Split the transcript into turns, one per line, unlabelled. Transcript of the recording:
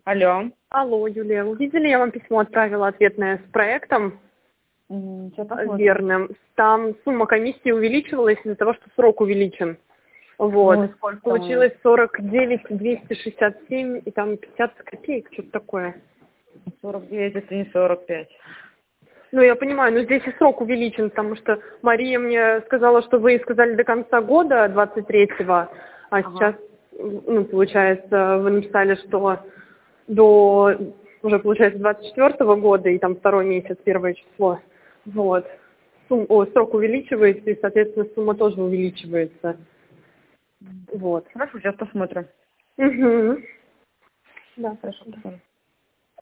Алло.
Алло, Юлия, увидели, я вам письмо отправила ответное с проектом верным. Там сумма комиссии увеличивалась из-за того, что срок увеличен. Вот.
Ну, сколько
Получилось 49 267 и там 50 копеек, что-то такое.
49, это не 45.
Ну, я понимаю, но здесь и срок увеличен, потому что Мария мне сказала, что вы сказали до конца года, 23-го, а сейчас, ну, получается, вы написали, что до, уже, получается, 24-го года, и там второй месяц, первое число. Вот. Срок увеличивается, и, соответственно, сумма тоже увеличивается. Вот.
Хорошо, сейчас посмотрим.
Угу. Да,
Хорошо, посмотрим.